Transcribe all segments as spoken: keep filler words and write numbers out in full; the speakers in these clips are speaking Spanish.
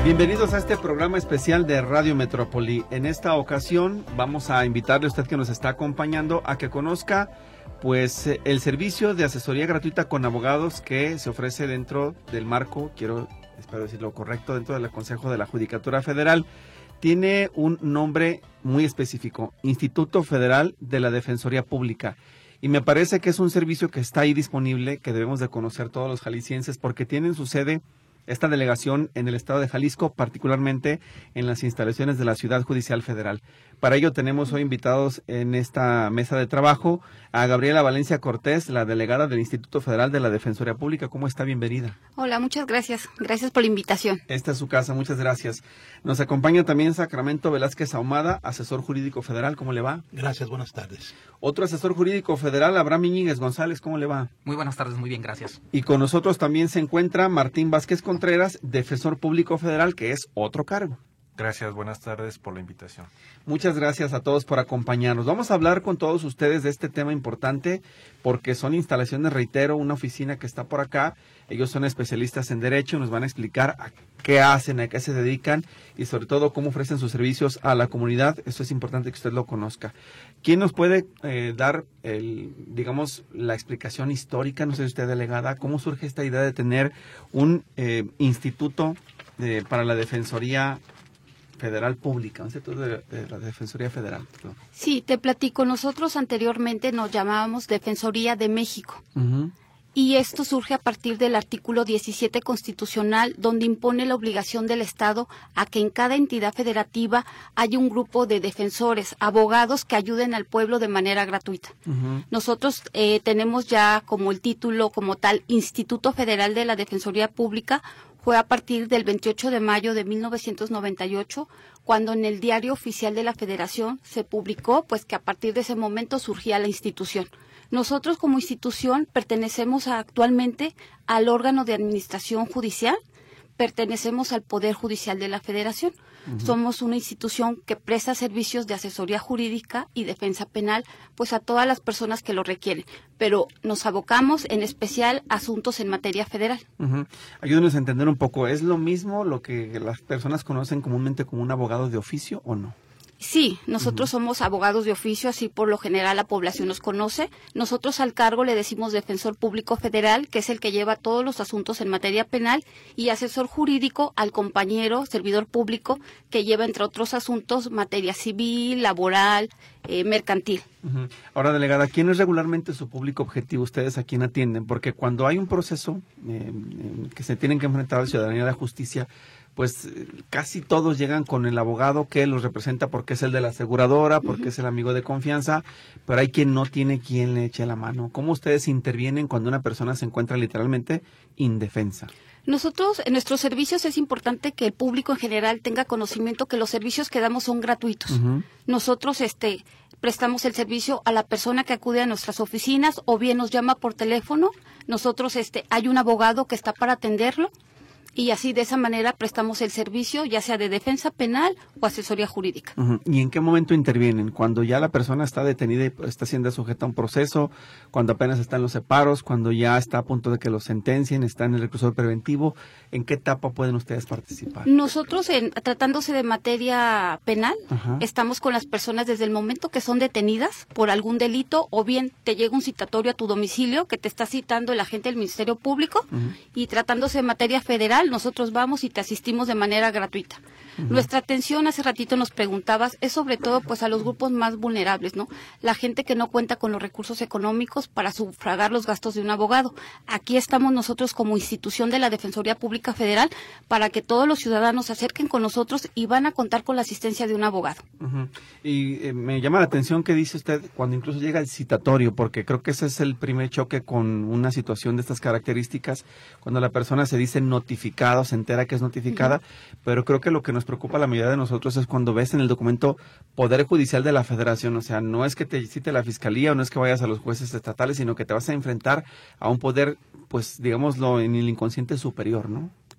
Bienvenidos a este programa especial de Radio Metrópoli. En esta ocasión vamos a invitarle a usted que nos está acompañando a que conozca pues el servicio de asesoría gratuita con abogados que se ofrece dentro del marco, quiero, espero decirlo correcto, dentro del Consejo de la Judicatura Federal. Tiene un nombre muy específico, Instituto Federal de la Defensoría Pública. Y me parece que es un servicio que está ahí disponible, que debemos de conocer todos los jaliscienses, porque tienen su sede esta delegación en el estado de Jalisco, particularmente en las instalaciones de la Ciudad Judicial Federal. Para ello tenemos hoy invitados en esta mesa de trabajo a Gabriela Valencia Cortés, la delegada del Instituto Federal de la Defensoría Pública. ¿Cómo está? Bienvenida. Hola, muchas gracias. Gracias por la invitación. Esta es su casa, muchas gracias. Nos acompaña también Sacramento Velázquez Ahumada, asesor jurídico federal. ¿Cómo le va? Gracias, buenas tardes. Otro asesor jurídico federal, Abraham Iñiguez González. ¿Cómo le va? Muy buenas tardes, muy bien, gracias. Y con nosotros también se encuentra Martín Vázquez Contreras, defensor público federal, que es otro cargo. Gracias, buenas tardes por la invitación. Muchas gracias a todos por acompañarnos. Vamos a hablar con todos ustedes de este tema importante porque son instalaciones, reitero, una oficina que está por acá. Ellos son especialistas en derecho, nos van a explicar a qué hacen, a qué se dedican y sobre todo cómo ofrecen sus servicios a la comunidad. Eso es importante que usted lo conozca. ¿Quién nos puede eh, dar, el, digamos, la explicación histórica? No sé si usted, delegada, ¿cómo surge esta idea de tener un eh, instituto eh, para la Defensoría Federal Pública, un sector de, de la Defensoría Federal? ¿No? Sí, te platico. Nosotros anteriormente nos llamábamos Defensoría de México. Uh-huh. Y esto surge a partir del artículo diecisiete constitucional, donde impone la obligación del Estado a que en cada entidad federativa haya un grupo de defensores, abogados que ayuden al pueblo de manera gratuita. Uh-huh. Nosotros eh, tenemos ya como el título como tal Instituto Federal de la Defensoría Pública. Fue a partir del veintiocho de mayo de mil novecientos noventa y ocho, cuando en el Diario Oficial de la Federación se publicó pues que a partir de ese momento surgía la institución. Nosotros como institución pertenecemos a, actualmente al órgano de administración judicial, pertenecemos al Poder Judicial de la Federación. Uh-huh. Somos una institución que presta servicios de asesoría jurídica y defensa penal pues a todas las personas que lo requieren, pero nos abocamos en especial a asuntos en materia federal. Uh-huh. Ayúdenos a entender un poco, ¿es lo mismo lo que las personas conocen comúnmente como un abogado de oficio o no? Sí, nosotros uh-huh. somos abogados de oficio, así por lo general la población nos conoce. Nosotros al cargo le decimos defensor público federal, que es el que lleva todos los asuntos en materia penal, y asesor jurídico al compañero, servidor público, que lleva entre otros asuntos materia civil, laboral, eh, mercantil. Uh-huh. Ahora, delegada, ¿quién es regularmente su público objetivo? ¿Ustedes a quién atienden? Porque cuando hay un proceso eh, eh, que se tienen que enfrentar a la ciudadanía de la justicia, pues casi todos llegan con el abogado que los representa porque es el de la aseguradora, porque uh-huh. es el amigo de confianza, pero hay quien no tiene quien le eche la mano. ¿Cómo ustedes intervienen cuando una persona se encuentra literalmente indefensa? Nosotros, en nuestros servicios es importante que el público en general tenga conocimiento que los servicios que damos son gratuitos. Uh-huh. Nosotros este, prestamos el servicio a la persona que acude a nuestras oficinas o bien nos llama por teléfono. Nosotros este, hay un abogado que está para atenderlo. Y así, de esa manera, prestamos el servicio, ya sea de defensa penal o asesoría jurídica. Uh-huh. ¿Y en qué momento intervienen? ¿Cuando ya la persona está detenida y está siendo sujeta a un proceso? ¿Cuando apenas están los separos? ¿Cuando ya está a punto de que lo sentencien? ¿Está en el reclusorio preventivo? ¿En qué etapa pueden ustedes participar? Nosotros, en, tratándose de materia penal, uh-huh. estamos con las personas desde el momento que son detenidas por algún delito, o bien te llega un citatorio a tu domicilio que te está citando el agente del Ministerio Público, uh-huh. y tratándose de materia federal, nosotros vamos y te asistimos de manera gratuita. Uh-huh. Nuestra atención, hace ratito nos preguntabas, es sobre todo pues a los grupos más vulnerables, ¿no? La gente que no cuenta con los recursos económicos para sufragar los gastos de un abogado. Aquí estamos nosotros como institución de la Defensoría Pública Federal para que todos los ciudadanos se acerquen con nosotros y van a contar con la asistencia de un abogado. Uh-huh. Y eh, me llama la atención que dice usted cuando incluso llega el citatorio, porque creo que ese es el primer choque con una situación de estas características, cuando la persona se dice notificada, se entera que es notificada, uh-huh. pero creo que lo que nos preocupa a la mayoría de nosotros es cuando ves en el documento Poder Judicial de la Federación, o sea, no es que te cite la Fiscalía o no es que vayas a los jueces estatales, sino que te vas a enfrentar a un poder, pues, digámoslo, en el inconsciente superior, ¿no?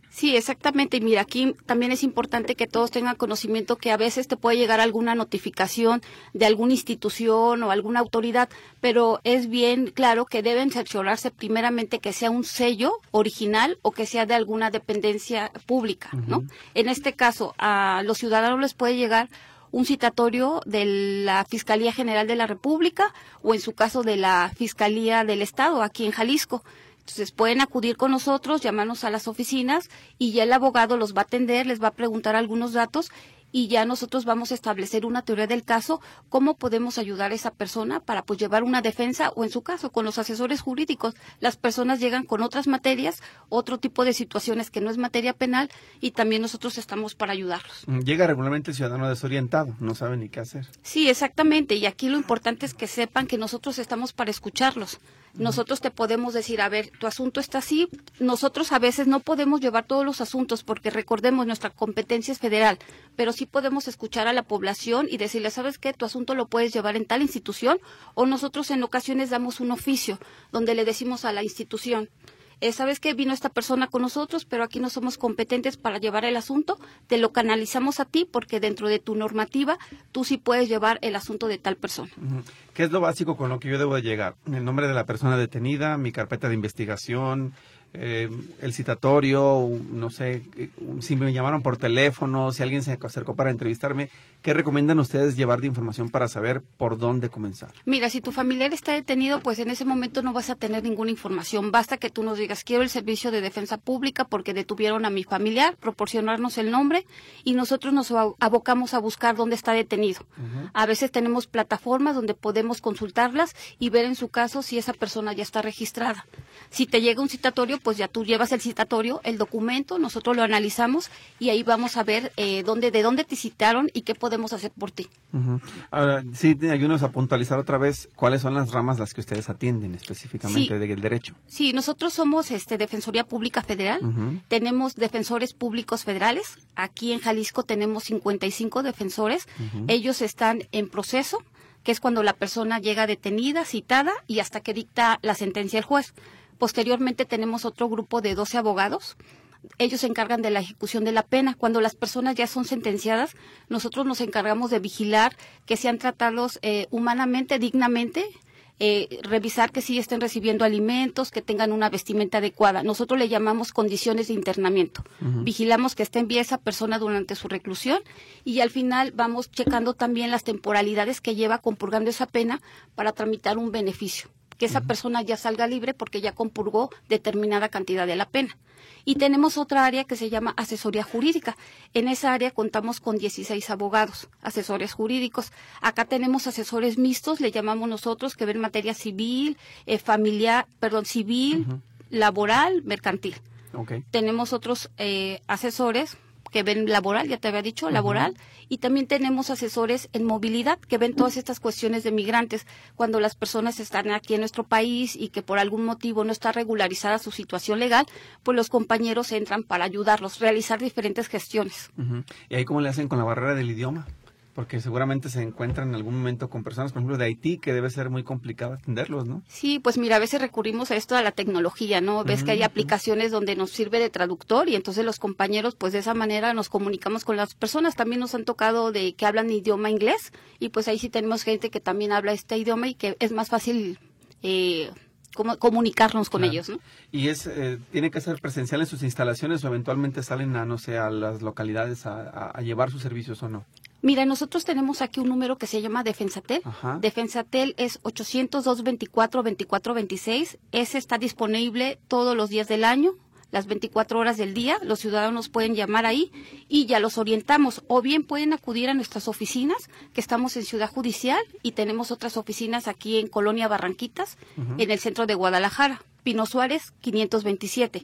Sí, exactamente. Y mira, aquí también es importante que todos tengan conocimiento que a veces te puede llegar alguna notificación de alguna institución o alguna autoridad, pero es bien claro que deben cerciorarse primeramente que sea un sello original o que sea de alguna dependencia pública, ¿no? Uh-huh. En este caso, a los ciudadanos les puede llegar un citatorio de la Fiscalía General de la República o en su caso de la Fiscalía del Estado aquí en Jalisco. Entonces pueden acudir con nosotros, llamarnos a las oficinas y ya el abogado los va a atender, les va a preguntar algunos datos y ya nosotros vamos a establecer una teoría del caso, cómo podemos ayudar a esa persona para pues llevar una defensa o en su caso con los asesores jurídicos. Las personas llegan con otras materias, otro tipo de situaciones que no es materia penal y también nosotros estamos para ayudarlos. Llega regularmente el ciudadano desorientado, no sabe ni qué hacer. Sí, exactamente, y aquí lo importante es que sepan que nosotros estamos para escucharlos. Nosotros te podemos decir, a ver, tu asunto está así. Nosotros a veces no podemos llevar todos los asuntos porque recordemos, nuestra competencia es federal, pero sí podemos escuchar a la población y decirle, ¿sabes qué? Tu asunto lo puedes llevar en tal institución, o nosotros en ocasiones damos un oficio donde le decimos a la institución, Eh, ¿sabes qué? Vino esta persona con nosotros, pero aquí no somos competentes para llevar el asunto, te lo canalizamos a ti porque dentro de tu normativa tú sí puedes llevar el asunto de tal persona. ¿Qué es lo básico con lo que yo debo de llegar? El nombre de la persona detenida, mi carpeta de investigación, eh, el citatorio, no sé, si me llamaron por teléfono, si alguien se acercó para entrevistarme, ¿qué recomiendan ustedes llevar de información para saber por dónde comenzar? Mira, si tu familiar está detenido, pues en ese momento no vas a tener ninguna información. Basta que tú nos digas, quiero el servicio de defensa pública porque detuvieron a mi familiar, proporcionarnos el nombre y nosotros nos abocamos a buscar dónde está detenido. Uh-huh. A veces tenemos plataformas donde podemos consultarlas y ver en su caso si esa persona ya está registrada. Si te llega un citatorio, pues ya tú llevas el citatorio, el documento, nosotros lo analizamos y ahí vamos a ver eh, dónde, de dónde te citaron y qué podemos hacer por ti. Uh-huh. Ahora, sí, ayúdanos a puntualizar otra vez cuáles son las ramas las que ustedes atienden específicamente sí, del derecho. Sí, nosotros somos este, Defensoría Pública Federal, uh-huh. Tenemos defensores públicos federales, aquí en Jalisco tenemos cincuenta y cinco defensores, uh-huh. Ellos están en proceso, que es cuando la persona llega detenida, citada y hasta que dicta la sentencia el juez. Posteriormente tenemos otro grupo de doce abogados. Ellos se encargan de la ejecución de la pena. Cuando las personas ya son sentenciadas, nosotros nos encargamos de vigilar que sean tratados eh, humanamente, dignamente, eh, revisar que sí estén recibiendo alimentos, que tengan una vestimenta adecuada. Nosotros le llamamos condiciones de internamiento. Uh-huh. Vigilamos que esté en pie esa persona durante su reclusión y al final vamos checando también las temporalidades que lleva compurgando esa pena para tramitar un beneficio, que esa persona ya salga libre porque ya compurgó determinada cantidad de la pena. Y tenemos otra área que se llama asesoría jurídica. En esa área contamos con dieciséis abogados, asesores jurídicos. Acá tenemos asesores mixtos, le llamamos nosotros, que ven materia civil, eh, familiar, perdón, civil, uh-huh. laboral, mercantil. Okay. Tenemos otros eh, asesores que ven laboral, ya te había dicho, laboral, uh-huh. Y también tenemos asesores en movilidad que ven todas estas cuestiones de migrantes, cuando las personas están aquí en nuestro país y que por algún motivo no está regularizada su situación legal, pues los compañeros entran para ayudarlos, realizar diferentes gestiones. Uh-huh. ¿Y ahí cómo le hacen con la barrera del idioma? Porque seguramente se encuentran en algún momento con personas, por ejemplo, de Haití, que debe ser muy complicado atenderlos, ¿no? Sí, pues mira, a veces recurrimos a esto, a la tecnología, ¿no? Ves uh-huh. que hay aplicaciones donde nos sirve de traductor y entonces los compañeros, pues de esa manera nos comunicamos con las personas. También nos han tocado de que hablan idioma inglés y pues ahí sí tenemos gente que también habla este idioma y que es más fácil eh, como, comunicarnos con claro. ellos, ¿no? ¿Y es eh, tiene que ser presencial en sus instalaciones o eventualmente salen a, no sé, a las localidades a, a, a llevar sus servicios o no? Mira, nosotros tenemos aquí un número que se llama Defensatel. Ajá. Defensatel es ochocientos dos veinticuatro veinticuatro veintiséis. Ese está disponible todos los días del año, las veinticuatro horas del día. Los ciudadanos pueden llamar ahí y ya los orientamos. O bien pueden acudir a nuestras oficinas, que estamos en Ciudad Judicial y tenemos otras oficinas aquí en Colonia Barranquitas, uh-huh. en el centro de Guadalajara, Pino Suárez quinientos veintisiete.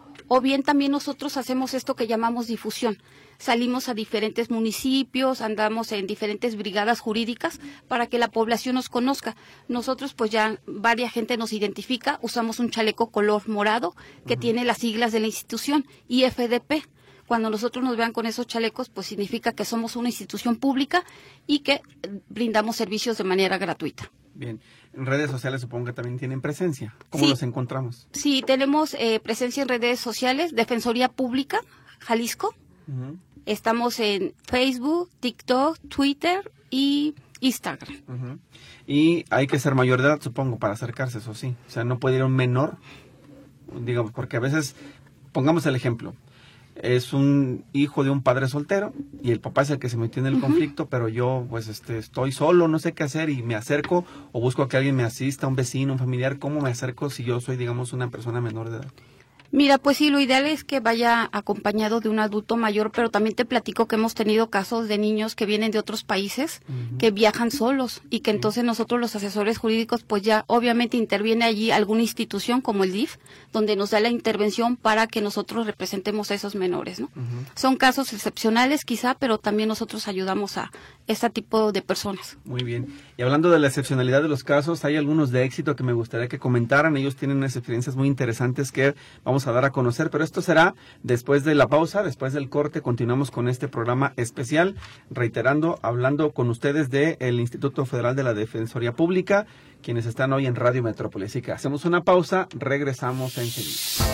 O bien también nosotros hacemos esto que llamamos difusión. Salimos a diferentes municipios, andamos en diferentes brigadas jurídicas para que la población nos conozca. Nosotros pues ya varias gente nos identifica, usamos un chaleco color morado que uh-huh. tiene las siglas de la institución, I F D P. Cuando nosotros nos vean con esos chalecos, pues significa que somos una institución pública y que brindamos servicios de manera gratuita. Bien. En redes sociales supongo que también tienen presencia. ¿Cómo Sí. los encontramos? Sí, tenemos eh, presencia en redes sociales, Defensoría Pública, Jalisco. Uh-huh. Estamos en Facebook, TikTok, Twitter y Instagram. Uh-huh. Y hay que ser mayor de edad, supongo, para acercarse, eso sí. O sea, no puede ir un menor, digamos, porque a veces, pongamos el ejemplo, es un hijo de un padre soltero y el papá es el que se metió en el uh-huh. conflicto, pero yo pues este estoy solo, no sé qué hacer y me acerco o busco que alguien me asista, un vecino, un familiar. ¿Cómo me acerco si yo soy, digamos, una persona menor de edad? Mira, pues sí, lo ideal es que vaya acompañado de un adulto mayor, pero también te platico que hemos tenido casos de niños que vienen de otros países, uh-huh. que viajan solos y que entonces nosotros los asesores jurídicos pues ya obviamente interviene allí alguna institución como el D I F, donde nos da la intervención para que nosotros representemos a esos menores, ¿no? Uh-huh. Son casos excepcionales quizá, pero también nosotros ayudamos a este tipo de personas. Muy bien. Y hablando de la excepcionalidad de los casos, hay algunos de éxito que me gustaría que comentaran. Ellos tienen unas experiencias muy interesantes que vamos a dar a conocer, pero esto será después de la pausa, después del corte. Continuamos con este programa especial, reiterando, hablando con ustedes del Instituto Federal de la Defensoría Pública, quienes están hoy en Radio Metrópoli. Así que hacemos una pausa, regresamos enseguida.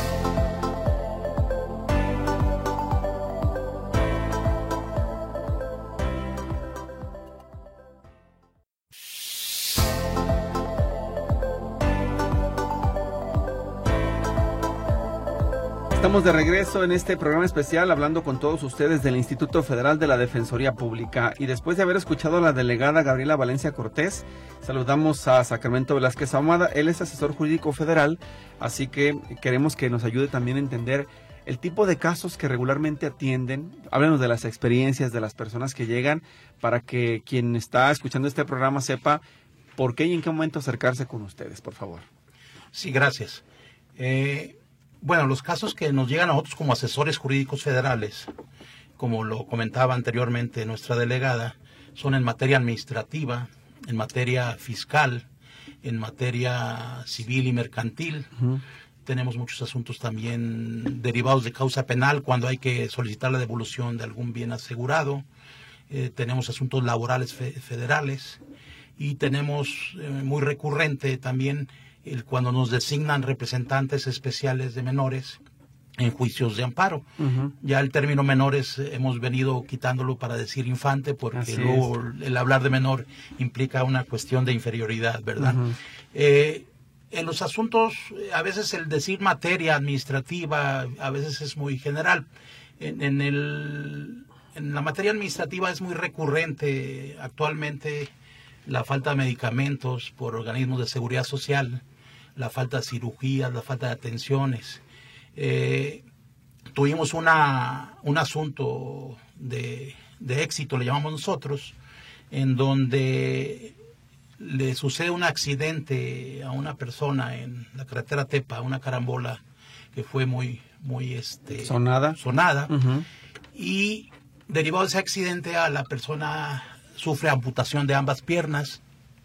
Estamos de regreso en este programa especial hablando con todos ustedes del Instituto Federal de la Defensoría Pública, y después de haber escuchado a la delegada Gabriela Valencia Cortés, saludamos a Sacramento Velázquez Ahumada. Él es asesor jurídico federal, así que queremos que nos ayude también a entender el tipo de casos que regularmente atienden. Háblenos de las experiencias de las personas que llegan para que quien está escuchando este programa sepa por qué y en qué momento acercarse con ustedes, por favor. Sí, gracias. Eh... Bueno, los casos que nos llegan a nosotros como asesores jurídicos federales, como lo comentaba anteriormente nuestra delegada, son en materia administrativa, en materia fiscal, en materia civil y mercantil. Uh-huh. Tenemos muchos asuntos también derivados de causa penal cuando hay que solicitar la devolución de algún bien asegurado. Eh, tenemos asuntos laborales fe- federales y tenemos eh, muy recurrente también el cuando nos designan representantes especiales de menores en juicios de amparo. Uh-huh. Ya el término menores eh, hemos venido quitándolo para decir infante, porque Así luego es. El hablar de menor implica una cuestión de inferioridad, ¿verdad? Uh-huh. Eh, en los asuntos, a veces el decir materia administrativa, a veces es muy general. En, en, el, en la materia administrativa es muy recurrente actualmente la falta de medicamentos por organismos de seguridad social, la falta de cirugías, la falta de atenciones. Eh, tuvimos una, un asunto de, de éxito, le llamamos nosotros, en donde le sucede un accidente a una persona en la carretera Tepa, una carambola que fue muy, muy este, sonada, sonada uh-huh. y derivado de ese accidente a la persona sufre amputación de ambas piernas.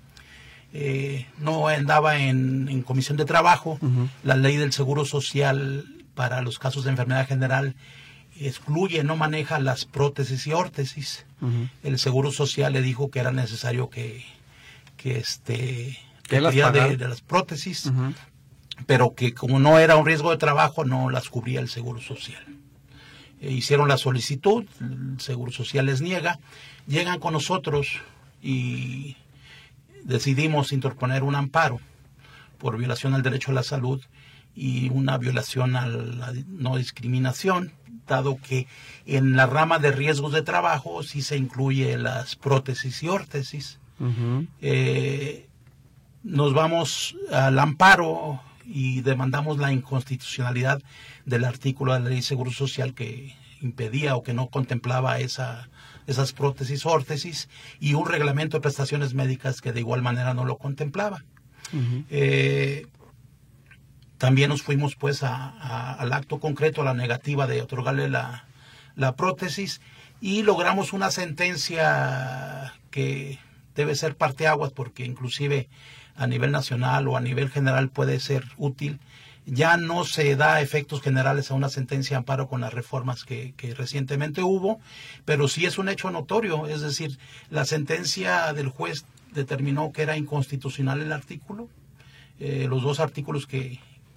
Eh, no andaba en, en comisión de trabajo. Uh-huh. La ley del Seguro Social para los casos de enfermedad general excluye, no maneja las prótesis y órtesis. Uh-huh. El Seguro Social le dijo que era necesario que, que este que las de, de las prótesis, uh-huh. pero que como no era un riesgo de trabajo no las cubría el Seguro Social. Eh, hicieron la solicitud, el Seguro Social les niega, llegan con nosotros y decidimos interponer un amparo por violación al derecho a la salud y una violación a la no discriminación, dado que en la rama de riesgos de trabajo sí se incluye las prótesis y órtesis. Uh-huh. Eh, nos vamos al amparo y demandamos la inconstitucionalidad del artículo de la Ley de Seguro Social que impedía o que no contemplaba esa esas prótesis, órtesis, y un reglamento de prestaciones médicas que de igual manera no lo contemplaba. Uh-huh. Eh, también nos fuimos pues a, a, al acto concreto, a la negativa de otorgarle la, la prótesis, y logramos una sentencia que debe ser parteaguas, porque inclusive a nivel nacional o a nivel general puede ser útil. Ya no se da efectos generales a una sentencia de amparo con las reformas que, que recientemente hubo, pero sí es un hecho notorio, es decir, la sentencia del juez determinó que era inconstitucional el artículo. Eh, los dos artículos que,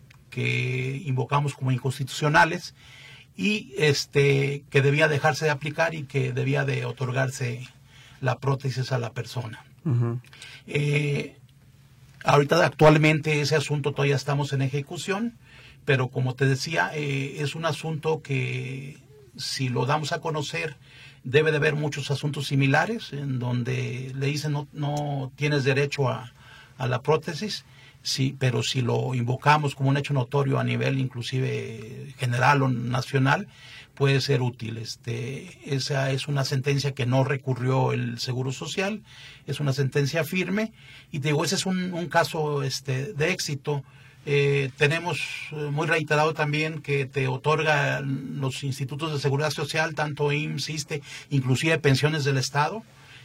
que invocamos como inconstitucionales, y este que debía dejarse de aplicar y que debía de otorgarse la prótesis a la persona. Uh-huh. Eh, ahorita actualmente ese asunto todavía estamos en ejecución, pero como te decía, eh, es un asunto que si lo damos a conocer debe de haber muchos asuntos similares en donde le dicen no, no tienes derecho a, a la prótesis. Sí, pero si lo invocamos como un hecho notorio a nivel inclusive general o nacional, puede ser útil. Este, esa es una sentencia que no recurrió el Seguro Social, es una sentencia firme, y te digo, ese es un, un caso este, de éxito. Eh, tenemos muy reiterado también que te otorga los institutos de seguridad social, tanto I M S S, ISSSTE, inclusive pensiones del Estado,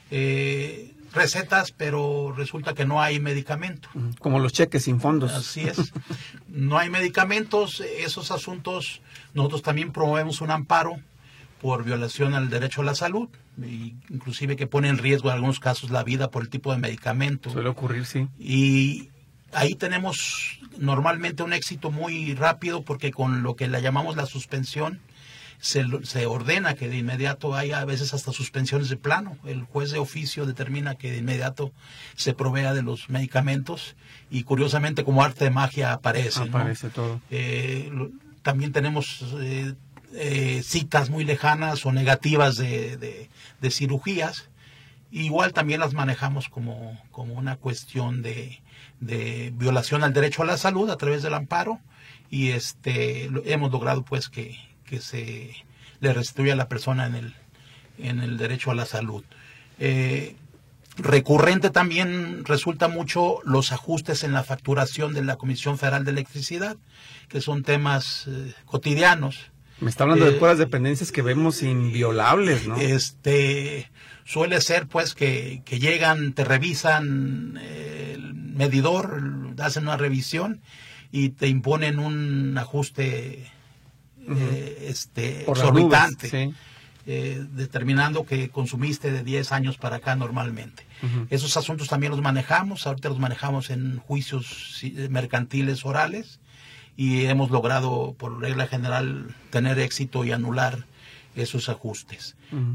eh, recetas, pero resulta que no hay medicamento. Como los cheques sin fondos. Así es. No hay medicamentos. Esos asuntos, nosotros también promovemos un amparo por violación al derecho a la salud, y inclusive que pone en riesgo en algunos casos la vida por el tipo de medicamento. Suele ocurrir, sí. Y ahí tenemos normalmente un éxito muy rápido, porque con lo que le llamamos la suspensión, Se, se ordena que de inmediato haya a veces hasta suspensiones de plano. El juez de oficio determina que de inmediato se provea de los medicamentos, y curiosamente como arte de magia aparece. Aparece, ¿no? Todo. Eh, lo, también tenemos eh, eh, citas muy lejanas o negativas de, de, de cirugías. Igual también las manejamos como, como una cuestión de, de violación al derecho a la salud a través del amparo, y este lo, hemos logrado pues que que se le restituya a la persona en el, en el derecho a la salud. Eh, recurrente también resulta mucho los ajustes en la facturación de la Comisión Federal de Electricidad, que son temas eh, cotidianos. Me está hablando eh, de puras dependencias que vemos inviolables, ¿no? Este, suele ser pues que, que llegan, te revisan eh, el medidor, hacen una revisión y te imponen un ajuste Eh, este, exorbitante, sí. eh, determinando que consumiste de diez años para acá normalmente. Uh-huh. Esos asuntos también los manejamos, ahorita los manejamos en juicios mercantiles orales, y hemos logrado por regla general tener éxito y anular esos ajustes. Uh-huh.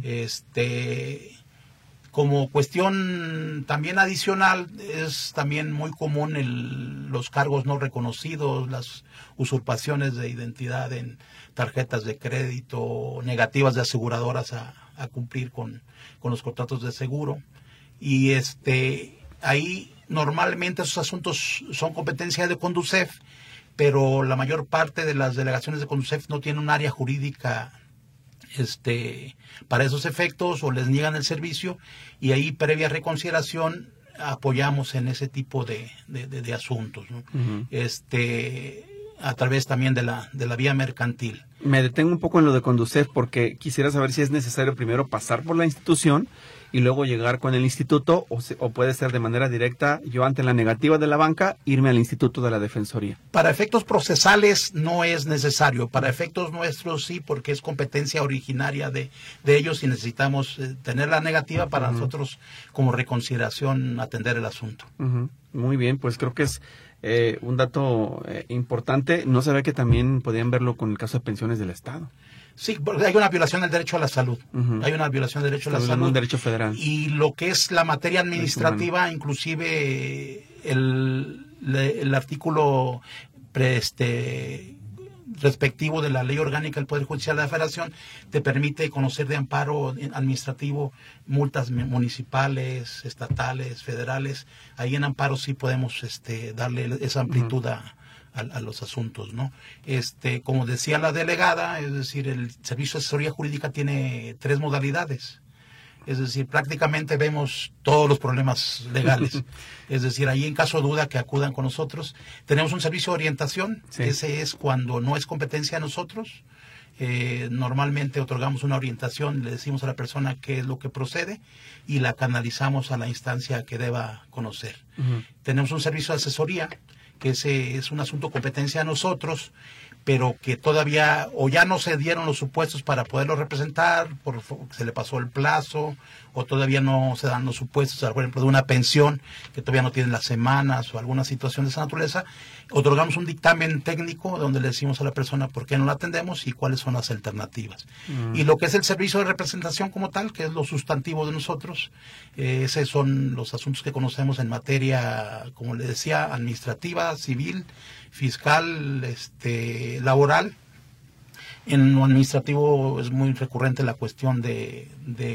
Este, como cuestión también adicional, es también muy común el, los cargos no reconocidos, las usurpaciones de identidad en tarjetas de crédito, negativas de aseguradoras a, a cumplir con, con los contratos de seguro. Y este ahí normalmente esos asuntos son competencia de Conducef, pero la mayor parte de las delegaciones de Conducef no tienen un área jurídica este para esos efectos, o les niegan el servicio, y ahí previa reconsideración apoyamos en ese tipo de, de, de, de asuntos, ¿no? Uh-huh. Este a través también de la de la vía mercantil. Me detengo un poco en lo de Conducef, porque quisiera saber si es necesario primero pasar por la institución y luego llegar con el instituto, o, se, o puede ser de manera directa, yo ante la negativa de la banca, irme al Instituto de la Defensoría. Para efectos procesales no es necesario, para efectos nuestros sí, porque es competencia originaria de, de ellos, y necesitamos eh, tener la negativa para uh-huh. nosotros como reconsideración atender el asunto. Uh-huh. Muy bien, pues creo que es eh, un dato eh, importante. No se ve que también podían verlo con el caso de pensiones del Estado. Sí, porque hay una violación del derecho a la salud. Uh-huh. Hay una violación del derecho a la salud. Un derecho federal. Y lo que es la materia administrativa, inclusive el, el artículo pre, este, respectivo de la Ley Orgánica del Poder Judicial de la Federación te permite conocer de amparo administrativo multas municipales, estatales, federales. Ahí en amparo sí podemos este, darle esa amplitud uh-huh. a A, a los asuntos, ¿no? Este, como decía la delegada, es decir, el servicio de asesoría jurídica tiene tres modalidades. Es decir, prácticamente vemos todos los problemas legales. Es decir, ahí en caso de duda que acudan con nosotros. Tenemos un servicio de orientación, sí. Ese es cuando no es competencia de nosotros. Eh, normalmente otorgamos una orientación, le decimos a la persona qué es lo que procede y la canalizamos a la instancia que deba conocer. Uh-huh. Tenemos un servicio de asesoría, que ese es un asunto competencia de nosotros, pero que todavía o ya no se dieron los supuestos para poderlo representar, por, se le pasó el plazo, o todavía no se dan los supuestos, por ejemplo, de una pensión que todavía no tienen las semanas o alguna situación de esa naturaleza. Otorgamos un dictamen técnico donde le decimos a la persona por qué no la atendemos y cuáles son las alternativas. Mm. Y lo que es el servicio de representación como tal, que es lo sustantivo de nosotros, eh, esos son los asuntos que conocemos en materia, como le decía, administrativa, civil, fiscal, este, laboral. En lo administrativo es muy recurrente la cuestión de,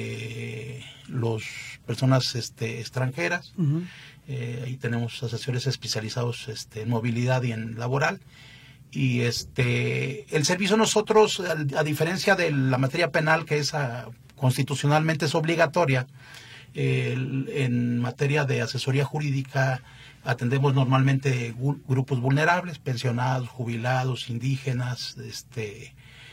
de las personas este, extranjeras. Uh-huh. Eh, ahí tenemos asesores especializados este, en movilidad y en laboral. Y este el servicio nosotros, a, a diferencia de la materia penal, que es a, constitucionalmente es obligatoria, eh, en materia de asesoría jurídica atendemos normalmente gu- grupos vulnerables, pensionados, jubilados, indígenas, este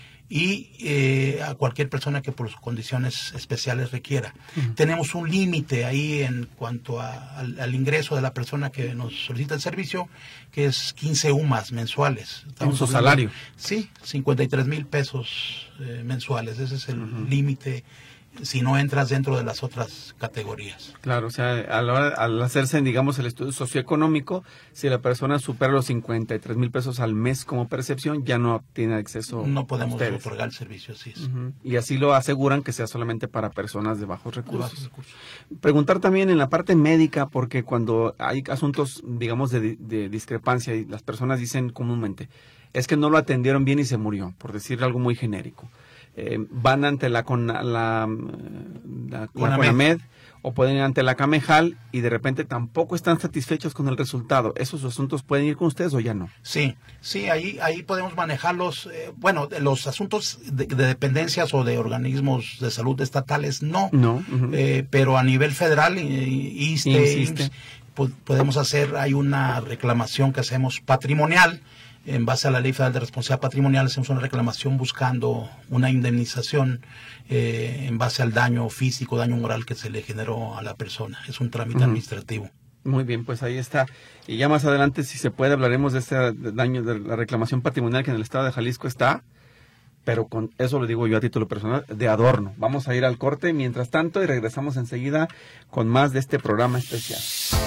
y eh, a cualquier persona que por sus condiciones especiales requiera. Uh-huh. Tenemos un límite ahí en cuanto a, al, al ingreso de la persona que nos solicita el servicio, que es quince U M As mensuales. ¿En su salario? Sí, cincuenta y tres mil pesos eh, mensuales. Ese es el uh-huh. límite si no entras dentro de las otras categorías. Claro, o sea, a la hora, al hacerse, digamos, el estudio socioeconómico, si la persona supera los cincuenta y tres mil pesos al mes como percepción, ya no tiene acceso. No podemos otorgar el servicio, así es. Uh-huh. Y así lo aseguran que sea solamente para personas de bajos recursos. Bajos recursos. Preguntar también en la parte médica, porque cuando hay asuntos, digamos, de, de discrepancia y las personas dicen comúnmente, es que no lo atendieron bien y se murió, por decir algo muy genérico. Eh, van ante la, con, la, la, la CONAMED o pueden ir ante la CAMEJAL y de repente tampoco están satisfechos con el resultado. ¿Esos asuntos pueden ir con ustedes o ya no? Sí, sí, ahí ahí podemos manejarlos. Eh, bueno, los asuntos de, de dependencias o de organismos de salud estatales no, no uh-huh. eh, pero a nivel federal, I S S S T E, I M S S, po- podemos hacer, hay una reclamación que hacemos patrimonial. En base a la Ley Federal de Responsabilidad Patrimonial hacemos una reclamación buscando una indemnización eh, en base al daño físico, daño moral que se le generó a la persona. Es un trámite uh-huh. administrativo. Muy bien, pues ahí está. Y ya más adelante, si se puede, hablaremos de este daño, de la reclamación patrimonial que en el estado de Jalisco está, pero con eso lo digo yo a título personal, de adorno. Vamos a ir al corte mientras tanto y regresamos enseguida con más de este programa especial.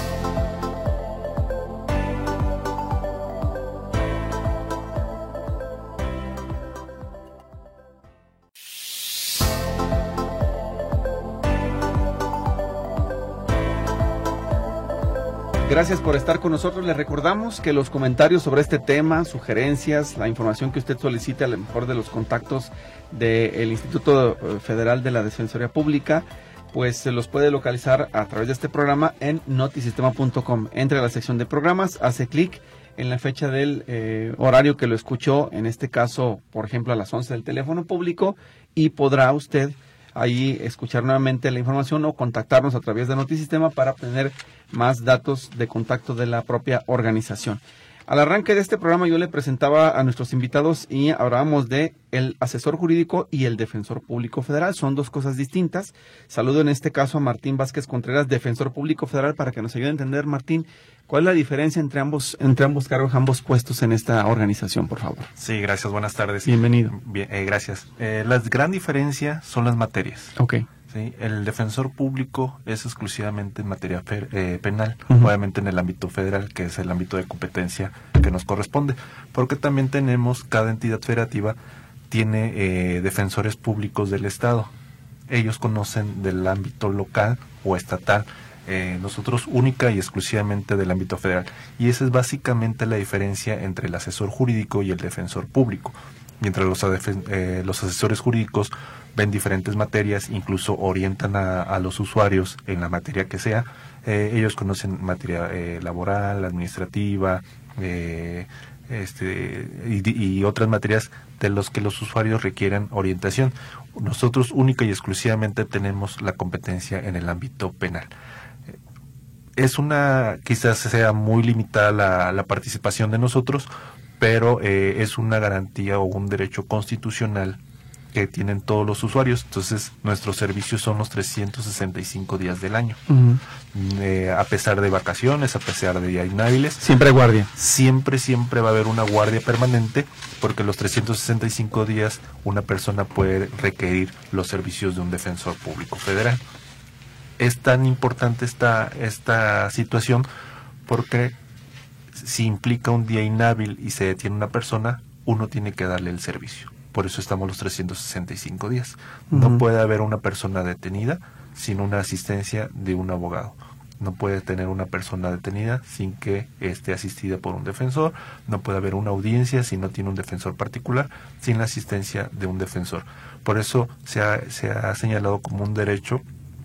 Gracias por estar con nosotros. Les recordamos que los comentarios sobre este tema, sugerencias, la información que usted solicite, a lo mejor de los contactos del Instituto Federal de la Defensoría Pública, pues se los puede localizar a través de este programa en notisistema punto com. Entre a la sección de programas, hace clic en la fecha del eh, horario que lo escuchó, en este caso, por ejemplo, a las once del teléfono público, y podrá usted ahí escuchar nuevamente la información o contactarnos a través de Notisistema para obtener más datos de contacto de la propia organización. Al arranque de este programa yo le presentaba a nuestros invitados y hablábamos de el asesor jurídico y el defensor público federal. Son dos cosas distintas. Saludo en este caso a Martín Vázquez Contreras, defensor público federal, para que nos ayude a entender, Martín, ¿cuál es la diferencia entre ambos entre ambos cargos, ambos puestos en esta organización, por favor? Sí, gracias, buenas tardes. Bienvenido. Bien, eh, gracias. Eh, la gran diferencia son las materias. Ok. Sí, el defensor público es exclusivamente en materia fe, eh, penal, uh-huh. obviamente en el ámbito federal, que es el ámbito de competencia que nos corresponde, porque también tenemos, cada entidad federativa tiene eh, defensores públicos del Estado. Ellos conocen del ámbito local o estatal, eh, nosotros única y exclusivamente del ámbito federal. Y esa es básicamente la diferencia entre el asesor jurídico y el defensor público. Mientras los, eh, los asesores jurídicos ven diferentes materias, incluso orientan a, a los usuarios en la materia que sea, eh, ellos conocen materia eh, laboral, administrativa, eh, este, y, y otras materias de los que los usuarios requieran orientación. Nosotros única y exclusivamente tenemos la competencia en el ámbito penal. Es una, quizás sea muy limitada la, la participación de nosotros, pero eh, es una garantía o un derecho constitucional que tienen todos los usuarios. Entonces, nuestros servicios son los trescientos sesenta y cinco días del año. Uh-huh. Eh, a pesar de vacaciones, a pesar de días inhábiles. Siempre hay guardia. Siempre, siempre va a haber una guardia permanente, porque los trescientos sesenta y cinco días una persona puede requerir los servicios de un defensor público federal. Es tan importante esta, esta situación porque si implica un día inhábil y se detiene una persona, uno tiene que darle el servicio. Por eso estamos los trescientos sesenta y cinco días. No uh-huh. puede haber una persona detenida sin una asistencia de un abogado. No puede tener una persona detenida sin que esté asistida por un defensor. No puede haber una audiencia si no tiene un defensor particular, sin la asistencia de un defensor. Por eso se ha, se ha señalado como un derecho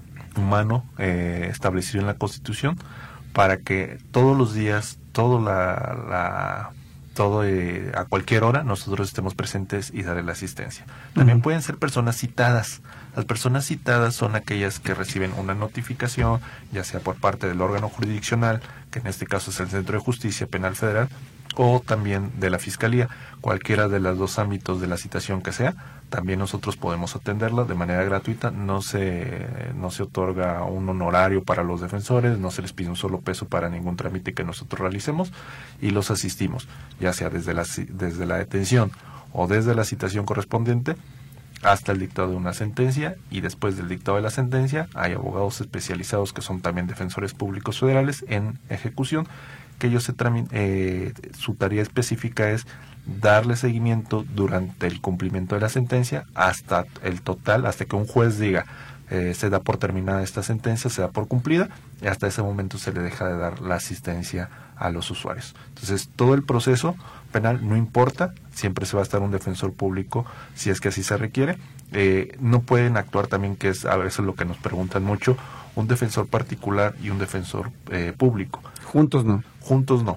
humano eh, establecido en la Constitución, para que todos los días, todo la... la todo eh, a cualquier hora nosotros estemos presentes y darle la asistencia. También uh-huh. pueden ser personas citadas. Las personas citadas son aquellas que reciben una notificación, ya sea por parte del órgano jurisdiccional, que en este caso es el Centro de Justicia Penal Federal, o también de la Fiscalía. Cualquiera de los dos ámbitos de la citación que sea, también nosotros podemos atenderla de manera gratuita. No se, no se otorga un honorario para los defensores, no se les pide un solo peso para ningún trámite que nosotros realicemos, y los asistimos, ya sea desde la, desde la detención o desde la citación correspondiente hasta el dictado de una sentencia, y después del dictado de la sentencia hay abogados especializados que son también defensores públicos federales en ejecución, que ellos se tramin, eh, su tarea específica es darle seguimiento durante el cumplimiento de la sentencia hasta el total, hasta que un juez diga eh, se da por terminada esta sentencia, se da por cumplida, y hasta ese momento se le deja de dar la asistencia a los usuarios. Entonces, todo el proceso penal no importa, siempre se va a estar un defensor público si es que así se requiere. Eh, no pueden actuar también, que es a veces lo que nos preguntan mucho, un defensor particular y un defensor eh, público. Juntos no. Juntos no.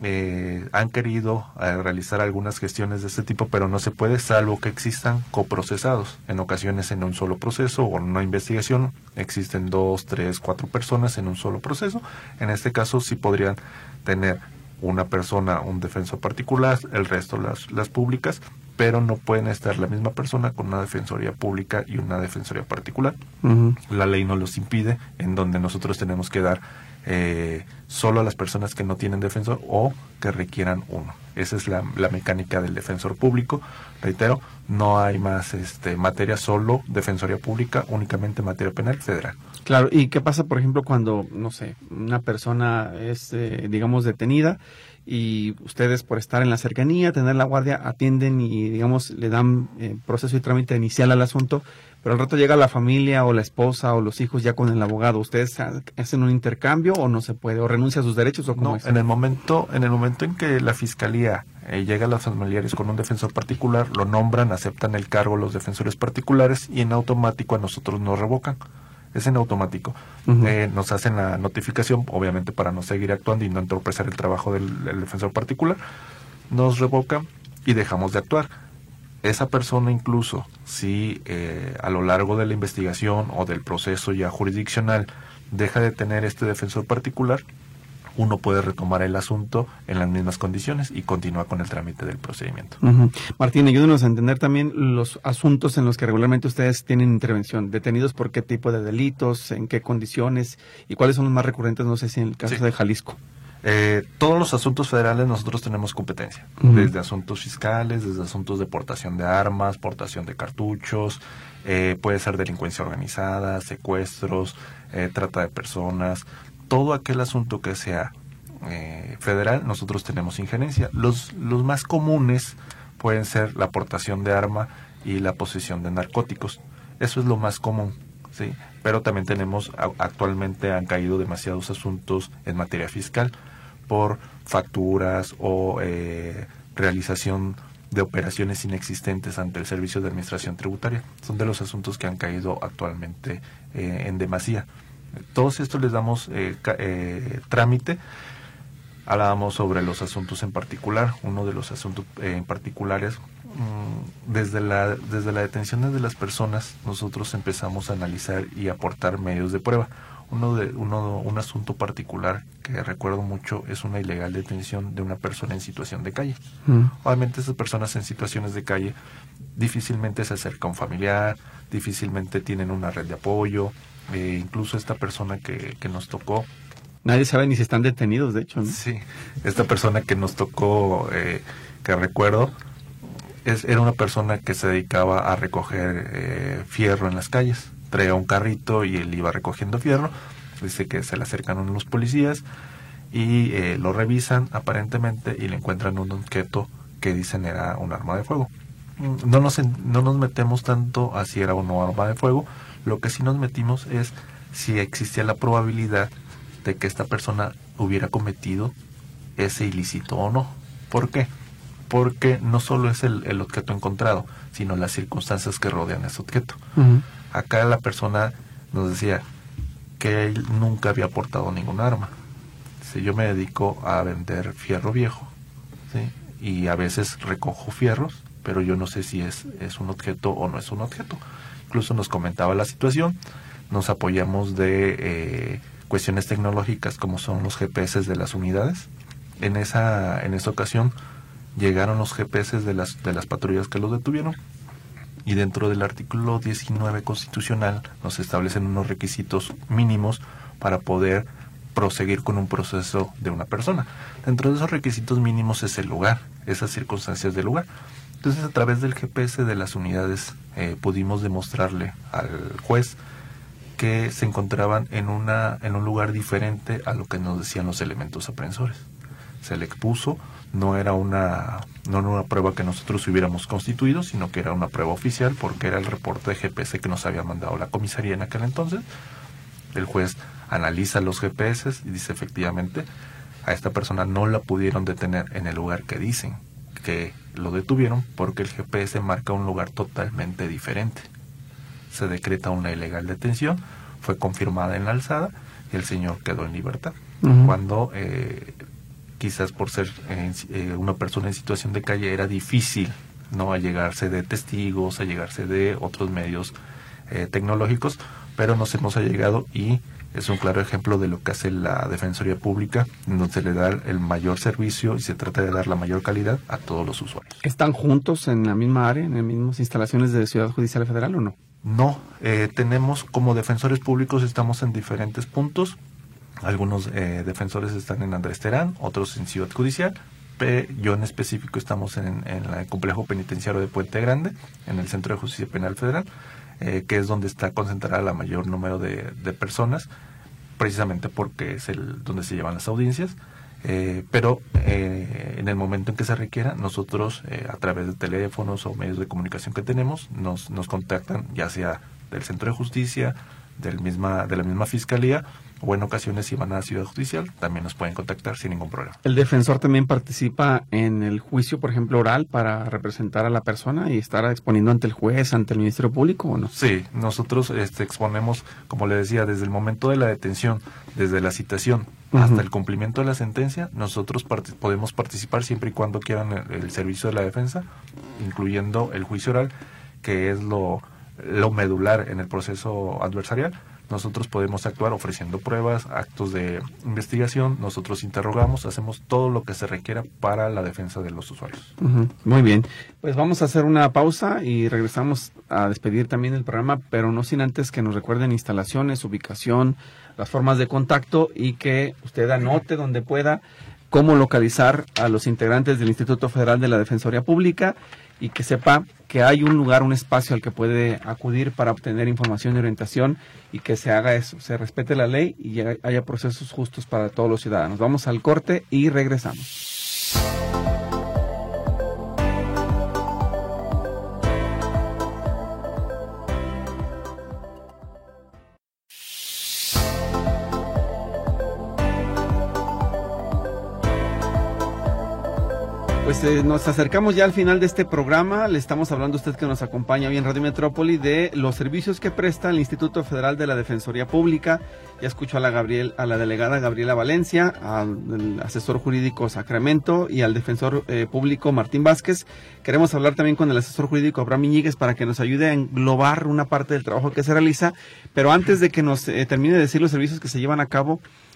Eh, han querido eh, realizar algunas gestiones de este tipo, pero no se puede, salvo que existan coprocesados. En ocasiones en un solo proceso o en una investigación existen dos, tres, cuatro personas en un solo proceso. En este caso sí podrían tener una persona, un defensor particular, el resto las, las públicas, pero no pueden estar la misma persona con una defensoría pública y una defensoría particular. Uh-huh. La ley nos los impide, en donde nosotros tenemos que dar eh, solo a las personas que no tienen defensor o que requieran uno. Esa es la, la mecánica del defensor público. Reitero, no hay más este materia, solo defensoría pública, únicamente materia penal federal. Claro, ¿y qué pasa, por ejemplo, cuando, no sé, una persona es, eh, digamos, detenida y ustedes, por estar en la cercanía, tener la guardia, atienden y, digamos, le dan eh, proceso y trámite inicial al asunto, pero al rato llega la familia o la esposa o los hijos ya con el abogado? ¿Ustedes hacen un intercambio o no se puede? ¿O renuncia a sus derechos o cómo no, es? En el momento, en el momento en que la Fiscalía eh, llega a los familiares con un defensor particular, lo nombran, aceptan el cargo los defensores particulares y en automático a nosotros nos revocan. Es en automático. Uh-huh. Eh, nos hacen la notificación, obviamente para no seguir actuando y no entorpecer el trabajo del, del defensor particular. Nos revocan y dejamos de actuar. Esa persona, incluso si eh, a lo largo de la investigación o del proceso ya jurisdiccional deja de tener este defensor particular, uno puede retomar el asunto en las mismas condiciones y continúa con el trámite del procedimiento. Uh-huh. Martín, ayúdenos a entender también los asuntos en los que regularmente ustedes tienen intervención. ¿Detenidos por qué tipo de delitos, en qué condiciones y cuáles son los más recurrentes, no sé si en el caso sí. de Jalisco? Eh, todos los asuntos federales nosotros tenemos competencia, uh-huh. desde asuntos fiscales, desde asuntos de portación de armas, portación de cartuchos, eh, puede ser delincuencia organizada, secuestros, eh, trata de personas. Todo aquel asunto que sea eh, federal, nosotros tenemos injerencia. Los, los más comunes pueden ser la portación de arma y la posesión de narcóticos. Eso es lo más común, ¿sí? Pero también tenemos, actualmente han caído demasiados asuntos en materia fiscal por facturas o eh, realización de operaciones inexistentes ante el Servicio de Administración Tributaria. Son de los asuntos que han caído actualmente eh, en demasía. Todos estos les damos eh, eh, trámite. Hablábamos sobre los asuntos en particular. Uno de los asuntos eh, en particulares, mmm, desde la desde la detención de las personas, nosotros empezamos a analizar y aportar medios de prueba. Uno de uno un asunto particular que recuerdo mucho es una ilegal detención de una persona en situación de calle. Mm. Obviamente esas personas en situaciones de calle difícilmente se acerca a un familiar, difícilmente tienen una red de apoyo, eh, incluso esta persona que, que nos tocó. Nadie sabe ni si están detenidos, de hecho, ¿no? Sí, esta persona que nos tocó, eh, que recuerdo, es, era una persona que se dedicaba a recoger eh, fierro en las calles. Traía un carrito y él iba recogiendo fierro. Dice que se le acercan unos policías y eh, lo revisan aparentemente y le encuentran un objeto que dicen era un arma de fuego. No nos, no nos metemos tanto a si era o no arma de fuego. Lo que sí nos metimos es si existía la probabilidad de que esta persona hubiera cometido ese ilícito o no. ¿Por qué? Porque no solo es el, el objeto encontrado, sino las circunstancias que rodean ese objeto. Uh-huh. Acá la persona nos decía que él nunca había portado ningún arma. Si yo me dedico a vender fierro viejo, ¿sí? Y a veces recojo fierros, pero yo no sé si es, es un objeto o no es un objeto. Incluso nos comentaba la situación, nos apoyamos de eh, cuestiones tecnológicas como son los G P S de las unidades. En esa, en esa ocasión llegaron los G P S de las, de las patrullas que los detuvieron. Y dentro del artículo diecinueve constitucional nos establecen unos requisitos mínimos para poder proseguir con un proceso de una persona. Dentro de esos requisitos mínimos es el lugar, esas circunstancias del lugar. Entonces, a través del G P S de las unidades eh, pudimos demostrarle al juez que se encontraban en una en un lugar diferente a lo que nos decían los elementos aprensores. Se le expuso, no era una no era una prueba que nosotros hubiéramos constituido, sino que era una prueba oficial porque era el reporte de G P S que nos había mandado la comisaría en aquel entonces. El juez analiza los G P S y dice efectivamente a esta persona no la pudieron detener en el lugar que dicen que lo detuvieron porque el G P S marca un lugar totalmente diferente. Se decreta una ilegal detención, fue confirmada en la alzada y el señor quedó en libertad. Uh-huh. Cuando eh, quizás por ser eh, eh, una persona en situación de calle era difícil no allegarse de testigos, allegarse de otros medios eh, tecnológicos, pero nos hemos allegado y es un claro ejemplo de lo que hace la Defensoría Pública, en donde se le da el mayor servicio y se trata de dar la mayor calidad a todos los usuarios. ¿Están juntos en la misma área, en las mismas instalaciones de Ciudad Judicial Federal o no? No, eh, tenemos como defensores públicos, estamos en diferentes puntos. Algunos eh, defensores están en Andrés Terán, otros en Ciudad Judicial. P, yo en específico estamos en, en el complejo penitenciario de Puente Grande, en el Centro de Justicia Penal Federal, eh, que es donde está concentrada la mayor número de, de personas, precisamente porque es el donde se llevan las audiencias. Eh, pero eh, en el momento en que se requiera, nosotros eh, a través de teléfonos o medios de comunicación que tenemos, nos, nos contactan ya sea del Centro de Justicia, del misma, de la misma Fiscalía, o en ocasiones si van a la Ciudad Judicial, también nos pueden contactar sin ningún problema. ¿El defensor también participa en el juicio, por ejemplo, oral para representar a la persona y estar exponiendo ante el juez, ante el Ministerio Público o no? Sí, nosotros este, exponemos, como le decía, desde el momento de la detención, desde la citación uh-huh. hasta el cumplimiento de la sentencia, nosotros part- podemos participar siempre y cuando quieran el, el servicio de la defensa, incluyendo el juicio oral, que es lo, lo medular en el proceso adversarial. Nosotros podemos actuar ofreciendo pruebas, actos de investigación, nosotros interrogamos, hacemos todo lo que se requiera para la defensa de los usuarios. Uh-huh. Muy bien, pues vamos a hacer una pausa y regresamos a despedir también el programa, pero no sin antes que nos recuerden instalaciones, ubicación, las formas de contacto y que usted anote donde pueda cómo localizar a los integrantes del Instituto Federal de la Defensoría Pública y que sepa que hay un lugar, un espacio al que puede acudir para obtener información y orientación y que se haga eso, se respete la ley y haya procesos justos para todos los ciudadanos. Vamos al corte y regresamos. Pues eh, nos acercamos ya al final de este programa. Le estamos hablando a usted que nos acompaña hoy en Radio Metrópoli de los servicios que presta el Instituto Federal de la Defensoría Pública. Ya escuchó a la Gabriel, a la delegada Gabriela Valencia, al asesor jurídico Sacramento y al defensor eh, público Martín Vázquez. Queremos hablar también con el asesor jurídico Abraham Iñiguez para que nos ayude a englobar una parte del trabajo que se realiza. Pero antes de que nos eh, termine de decir los servicios que se llevan a cabo,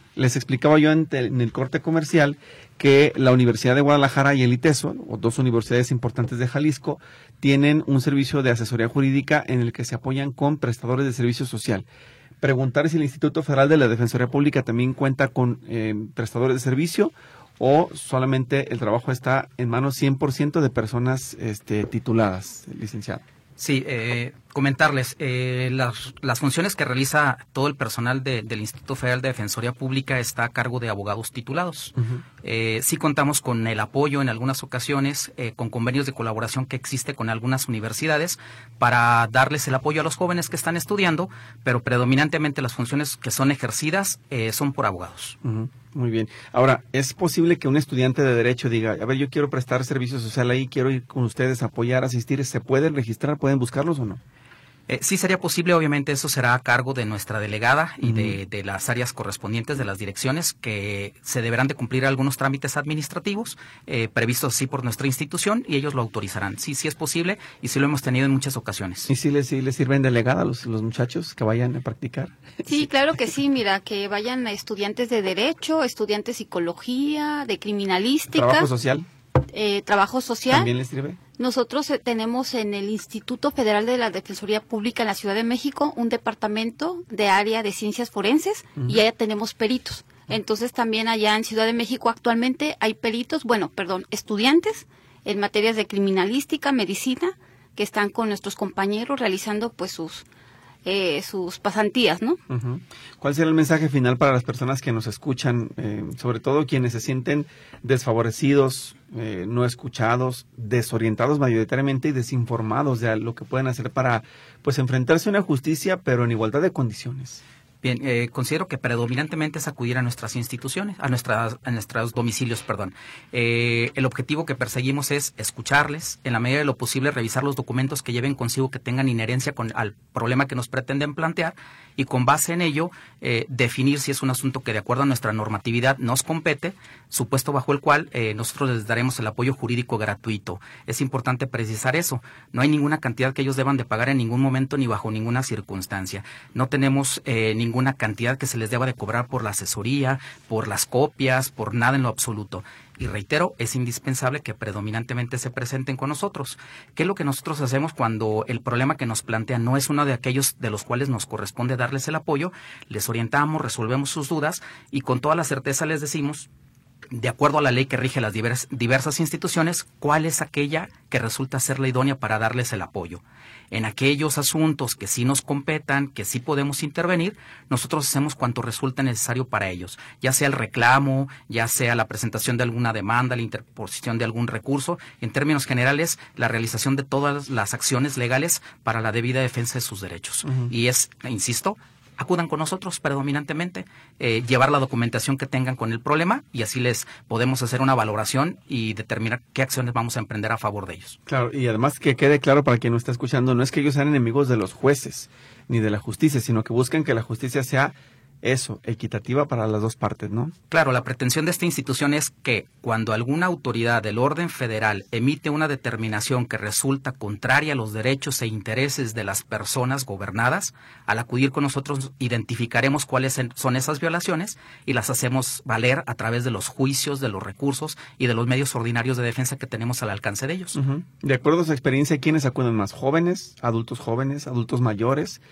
Les explicaba yo en, te, en el corte comercial que la Universidad de Guadalajara y el ITESO, o dos universidades importantes de Jalisco, tienen un servicio de asesoría jurídica en el que se apoyan con prestadores de servicio social. Preguntar si el Instituto Federal de la Defensoría Pública también cuenta con eh, prestadores de servicio o solamente el trabajo está en manos cien por ciento de personas este, tituladas, licenciado. Sí, eh, comentarles, eh, las, las funciones que realiza todo el personal de, del Instituto Federal de Defensoría Pública está a cargo de abogados titulados. Uh-huh. Eh, sí contamos con el apoyo en algunas ocasiones, eh, con convenios de colaboración que existe con algunas universidades para darles el apoyo a los jóvenes que están estudiando, pero predominantemente las funciones que son ejercidas eh, son por abogados. Uh-huh. Muy bien. Ahora, ¿es posible que un estudiante de Derecho diga, a ver, yo quiero prestar servicio social ahí, quiero ir con ustedes, apoyar, asistir? ¿Se pueden registrar, pueden buscarlos o no? Eh, sí sería posible, obviamente eso será a cargo de nuestra delegada y uh-huh. de, de las áreas correspondientes de las direcciones, que se deberán de cumplir algunos trámites administrativos eh, previstos así por nuestra institución y ellos lo autorizarán. Sí, sí es posible y sí lo hemos tenido en muchas ocasiones. ¿Y si les, si les sirven delegada a los, los muchachos que vayan a practicar? Sí, claro que sí, mira, que vayan a estudiantes de Derecho, estudiantes de Psicología, de Criminalística. ¿Trabajo social? Eh, trabajo social. ¿También les sirve? Nosotros eh, tenemos en el Instituto Federal de la Defensoría Pública en la Ciudad de México un departamento de área de ciencias forenses uh-huh. y allá tenemos peritos. Entonces también allá en Ciudad de México actualmente hay peritos, bueno, perdón, estudiantes en materias de criminalística, medicina, que están con nuestros compañeros realizando pues sus eh, sus pasantías, ¿no? Uh-huh. ¿Cuál será el mensaje final para las personas que nos escuchan, eh, sobre todo quienes se sienten desfavorecidos, eh, no escuchados, desorientados mayoritariamente y desinformados de lo que pueden hacer para pues enfrentarse a una justicia, pero en igualdad de condiciones? Bien, eh, considero que predominantemente es acudir a nuestras instituciones, a nuestras, a nuestros domicilios, perdón. Eh, el objetivo que perseguimos es escucharles, en la medida de lo posible revisar los documentos que lleven consigo que tengan inherencia con al problema que nos pretenden plantear y con base en ello eh, definir si es un asunto que de acuerdo a nuestra normatividad nos compete, supuesto bajo el cual eh, nosotros les daremos el apoyo jurídico gratuito. Es importante precisar eso. No hay ninguna cantidad que ellos deban de pagar en ningún momento ni bajo ninguna circunstancia. No tenemos eh, ningún ninguna cantidad que se les deba de cobrar por la asesoría, por las copias, por nada en lo absoluto. Y reitero, es indispensable que predominantemente se presenten con nosotros. ¿Qué es lo que nosotros hacemos cuando el problema que nos plantean no es uno de aquellos de los cuales nos corresponde darles el apoyo? Les orientamos, resolvemos sus dudas y con toda la certeza les decimos, de acuerdo a la ley que rige las divers, diversas instituciones, cuál es aquella que resulta ser la idónea para darles el apoyo. En aquellos asuntos que sí nos competan, que sí podemos intervenir, nosotros hacemos cuanto resulta necesario para ellos, ya sea el reclamo, ya sea la presentación de alguna demanda, la interposición de algún recurso, en términos generales, la realización de todas las acciones legales para la debida defensa de sus derechos. Uh-huh. Y es, insisto, acudan con nosotros predominantemente, eh, llevar la documentación que tengan con el problema y así les podemos hacer una valoración y determinar qué acciones vamos a emprender a favor de ellos. Claro, y además que quede claro para quien nos está escuchando, no es que ellos sean enemigos de los jueces ni de la justicia, sino que buscan que la justicia sea eso, equitativa para las dos partes, ¿no? Claro, la pretensión de esta institución es que cuando alguna autoridad del orden federal emite una determinación que resulta contraria a los derechos e intereses de las personas gobernadas, al acudir con nosotros identificaremos cuáles son esas violaciones y las hacemos valer a través de los juicios, de los recursos y de los medios ordinarios de defensa que tenemos al alcance de ellos. Uh-huh. De acuerdo a su experiencia, ¿quiénes acuden más? ¿Jóvenes, adultos jóvenes, adultos mayores?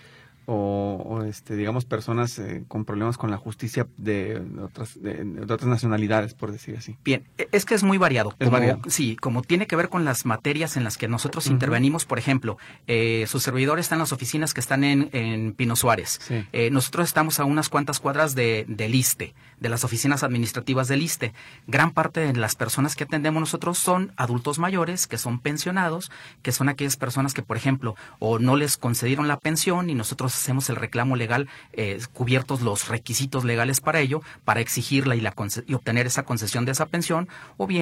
O, o este, digamos, personas eh, con problemas con la justicia de, de, otras, de, de otras nacionalidades, por decir así. Bien, es que es muy variado. Es como, variado. Sí, como tiene que ver con las materias en las que nosotros uh-huh. intervenimos, por ejemplo, eh, su servidor está en las oficinas que están en, en Pino Suárez. Sí. Eh, nosotros estamos a unas cuantas cuadras de, del ISSSTE, de las oficinas administrativas del ISSSTE. Gran parte de las personas que atendemos nosotros son adultos mayores, que son pensionados, que son aquellas personas que, por ejemplo, o no les concedieron la pensión y nosotros hacemos el reclamo legal, eh, cubiertos los requisitos legales para ello, para exigirla y, la y obtener esa concesión de esa pensión, o bien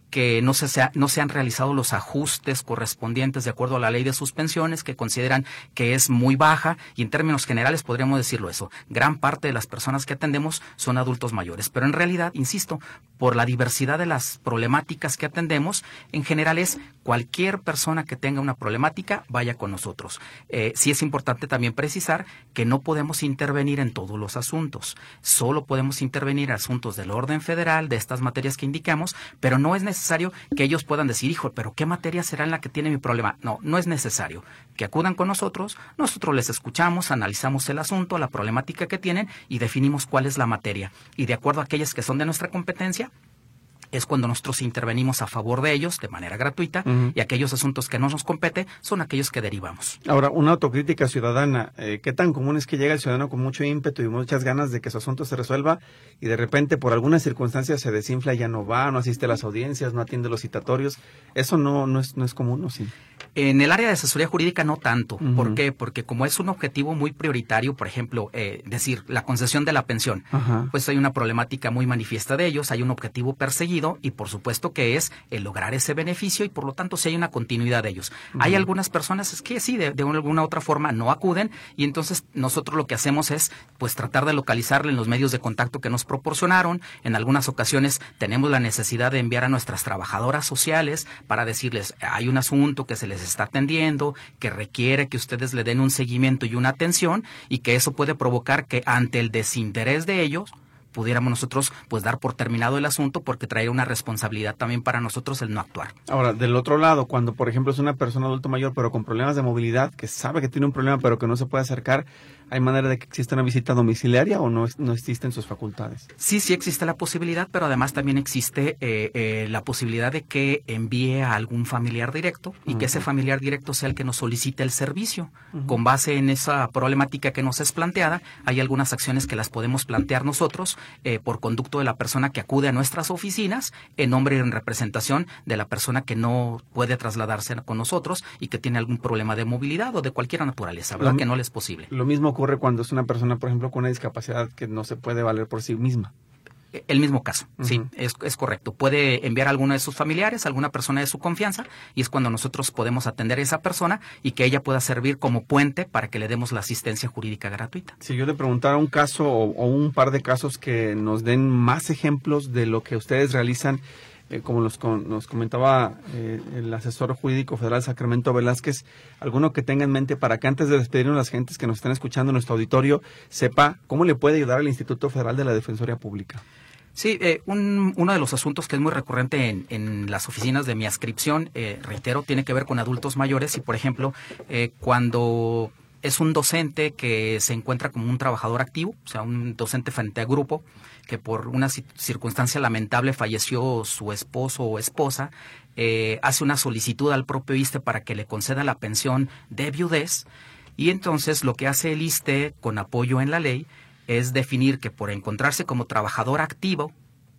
que no se, sea, no se han realizado los ajustes correspondientes de acuerdo a la ley de suspensiones, que consideran que es muy baja, y en términos generales podríamos decirlo eso. Gran parte de las personas que atendemos son adultos mayores, pero en realidad, insisto, por la diversidad de las problemáticas que atendemos, en general es cualquier persona que tenga una problemática, vaya con nosotros. Eh, sí es importante también precisar que no podemos intervenir en todos los asuntos, solo podemos intervenir en asuntos del orden federal, de estas materias que indicamos, pero no es necesario que ellos puedan decir, hijo, pero ¿qué materia será en la que tiene mi problema? No, no es necesario que acudan con nosotros, nosotros les escuchamos, analizamos el asunto, la problemática que tienen y definimos cuál es la materia. Y de acuerdo a aquellas que son de nuestra competencia, es cuando nosotros intervenimos a favor de ellos de manera gratuita, uh-huh. y aquellos asuntos que no nos compete son aquellos que derivamos. Ahora, una autocrítica ciudadana, eh, ¿qué tan común es que llega el ciudadano con mucho ímpetu y muchas ganas de que su asunto se resuelva y de repente por alguna circunstancia se desinfla y ya no va, no asiste a las audiencias, no atiende los citatorios? ¿Eso no, no, es, no es común o sí? En el área de asesoría jurídica no tanto. Uh-huh. ¿Por qué? Porque como es un objetivo muy prioritario, por ejemplo, eh, decir, la concesión de la pensión, uh-huh. pues hay una problemática muy manifiesta de ellos, hay un objetivo perseguido y por supuesto que es el lograr ese beneficio y por lo tanto sí hay una continuidad de ellos. Uh-huh. Hay algunas personas que sí, de, de alguna otra forma no acuden y entonces nosotros lo que hacemos es pues tratar de localizarle en los medios de contacto que nos proporcionaron. En algunas ocasiones tenemos la necesidad de enviar a nuestras trabajadoras sociales para decirles, hay un asunto que se les está atendiendo, que requiere que ustedes le den un seguimiento y una atención y que eso puede provocar que ante el desinterés de ellos pudiéramos nosotros pues dar por terminado el asunto porque trae una responsabilidad también para nosotros el no actuar. Ahora, del otro lado, cuando por ejemplo es una persona adulto mayor pero con problemas de movilidad, que sabe que tiene un problema pero que no se puede acercar, ¿hay manera de que exista una visita domiciliaria o no, no existen sus facultades? Sí, sí existe la posibilidad, pero además también existe eh, eh, la posibilidad de que envíe a algún familiar directo y uh-huh. que ese familiar directo sea el que nos solicite el servicio. Uh-huh. Con base en esa problemática que nos es planteada, hay algunas acciones que las podemos plantear nosotros eh, por conducto de la persona que acude a nuestras oficinas en nombre y en representación de la persona que no puede trasladarse con nosotros y que tiene algún problema de movilidad o de cualquier naturaleza, ¿verdad? Lo, que no le es posible. Lo mismo ocurre cuando es una persona, por ejemplo, con una discapacidad que no se puede valer por sí misma. El mismo caso, uh-huh. sí, es, es correcto. Puede enviar a alguno de sus familiares, a alguna persona de su confianza, y es cuando nosotros podemos atender a esa persona y que ella pueda servir como puente para que le demos la asistencia jurídica gratuita. Si yo le preguntara un caso o, o un par de casos que nos den más ejemplos de lo que ustedes realizan, eh, como los, con, nos comentaba eh, el asesor jurídico federal Sacramento Velázquez, alguno que tenga en mente para que antes de despedirnos las gentes que nos están escuchando en nuestro auditorio, sepa cómo le puede ayudar al Instituto Federal de la Defensoría Pública. Sí, eh, un, uno de los asuntos que es muy recurrente en, en las oficinas de mi adscripción, eh, reitero, tiene que ver con adultos mayores y, por ejemplo, eh, cuando es un docente que se encuentra como un trabajador activo, o sea, un docente frente a grupo, que por una circunstancia lamentable falleció su esposo o esposa, eh, hace una solicitud al propio I S S S T E para que le conceda la pensión de viudez y entonces lo que hace el I S S S T E con apoyo en la ley es definir que por encontrarse como trabajador activo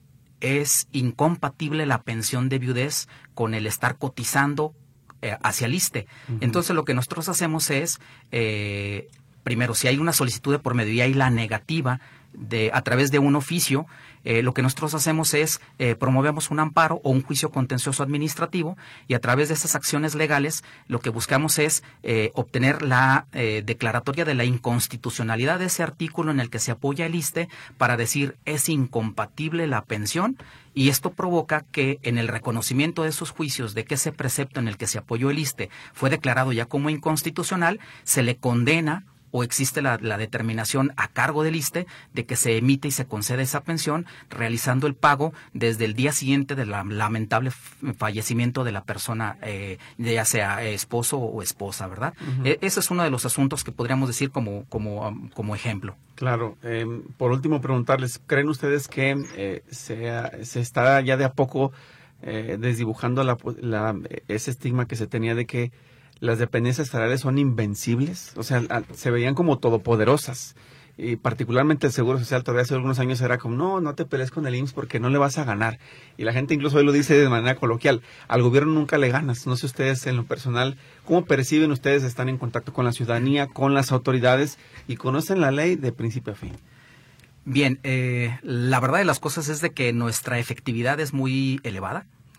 es incompatible la pensión de viudez con el estar cotizando eh, hacia el I S S S T E. Uh-huh. Entonces lo que nosotros hacemos es, eh, primero, si hay una solicitud de por medio y hay la negativa de a través de un oficio, eh, lo que nosotros hacemos es eh, promovemos un amparo o un juicio contencioso administrativo y a través de estas acciones legales lo que buscamos es eh, obtener la eh, declaratoria de la inconstitucionalidad de ese artículo en el que se apoya el I S S S T E para decir es incompatible la pensión y esto provoca que en el reconocimiento de esos juicios de que ese precepto en el que se apoyó el I S S S T E fue declarado ya como inconstitucional, se le condena o existe la, la determinación a cargo del I S S S T E de que se emite y se concede esa pensión realizando el pago desde el día siguiente del lamentable fallecimiento de la persona, eh, ya sea esposo o esposa, ¿verdad? Uh-huh. E- ese es uno de los asuntos que podríamos decir como, como, um, como ejemplo. Claro. Eh, por último, preguntarles, ¿creen ustedes que eh, se, se está ya de a poco eh, desdibujando la, la, ese estigma que se tenía de que las dependencias federales son invencibles? O sea, se veían como todopoderosas. Y particularmente el Seguro Social todavía hace algunos años era como, no, no te pelees con el I M S S porque no le vas a ganar. Y la gente incluso hoy lo dice de manera coloquial, al gobierno nunca le ganas. No sé ustedes en lo personal, ¿cómo perciben ustedes? Están en contacto con la ciudadanía, con las autoridades y conocen la ley de principio a fin. Bien, eh, la verdad de las cosas es de que nuestra efectividad es muy elevada.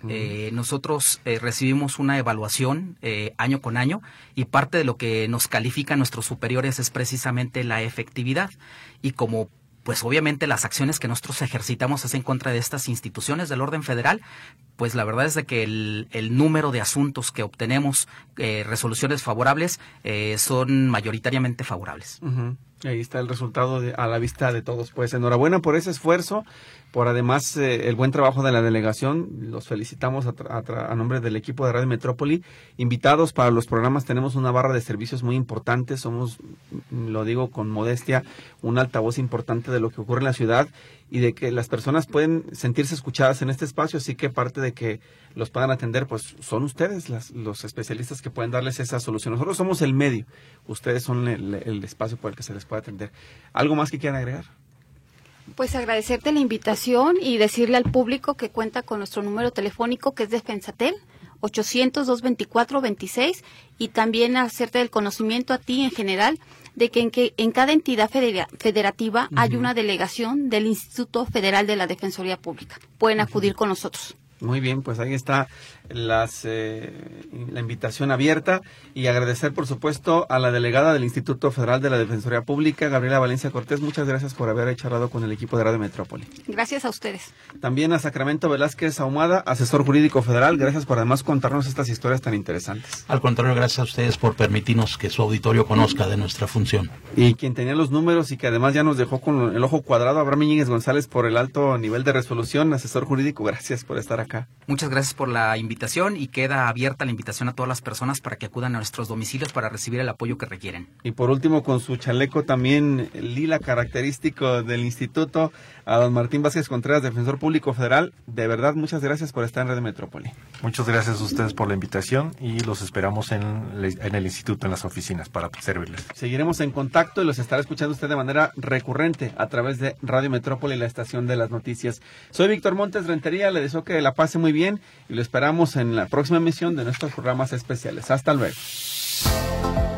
Uh-huh. Eh, nosotros eh, recibimos una evaluación eh, año con año y parte de lo que nos califican nuestros superiores es precisamente la efectividad. Y como pues obviamente las acciones que nosotros ejercitamos es en contra de estas instituciones del orden federal, pues la verdad es de que el, el número de asuntos que obtenemos, eh, resoluciones favorables, eh, son mayoritariamente favorables. Uh-huh. Ahí está el resultado de, a la vista de todos. Pues enhorabuena por ese esfuerzo, por además eh, el buen trabajo de la delegación. Los felicitamos a, a, a nombre del equipo de Radio Metrópoli. Invitados para los programas, tenemos una barra de servicios muy importante. Somos, lo digo con modestia, un altavoz importante de lo que ocurre en la ciudad y de que las personas pueden sentirse escuchadas en este espacio, así que parte de que los puedan atender, pues son ustedes las, los especialistas que pueden darles esa solución. Nosotros somos el medio, ustedes son el, el espacio por el que se les puede atender. ¿Algo más que quieran agregar? Pues agradecerte la invitación y decirle al público que cuenta con nuestro número telefónico, que es Defensatel, ochocientos, doscientos veinticuatro, veintiséis, y también hacerte el conocimiento a ti en general de que en, que en cada entidad federa, federativa uh-huh. hay una delegación del Instituto Federal de la Defensoría Pública. Pueden acudir uh-huh. con nosotros. Muy bien, pues ahí está las, eh, la invitación abierta y agradecer, por supuesto, a la delegada del Instituto Federal de la Defensoría Pública, Gabriela Valencia Cortés. Muchas gracias por haber charlado con el equipo de Radio Metrópoli. Gracias a ustedes. También a Sacramento Velázquez Ahumada, asesor jurídico federal. Gracias por además contarnos estas historias tan interesantes. Al contrario, gracias a ustedes por permitirnos que su auditorio conozca de nuestra función. Y quien tenía los números y que además ya nos dejó con el ojo cuadrado, Abraham Íñiguez González, por el alto nivel de resolución, asesor jurídico. Gracias por estar acá. Muchas gracias por la invitación y queda abierta la invitación a todas las personas para que acudan a nuestros domicilios para recibir el apoyo que requieren. Y por último, con su chaleco también lila característico del instituto, a don Martín Vázquez Contreras, defensor público federal. De verdad, muchas gracias por estar en Radio Metrópoli. Muchas gracias a ustedes por la invitación y los esperamos en, en el instituto, en las oficinas, para servirles. Seguiremos en contacto y los estará escuchando usted de manera recurrente a través de Radio Metrópoli, la estación de las noticias. Soy Víctor Montes Rentería, le deseo que la pase muy bien y lo esperamos en la próxima emisión de nuestros programas especiales. Hasta luego.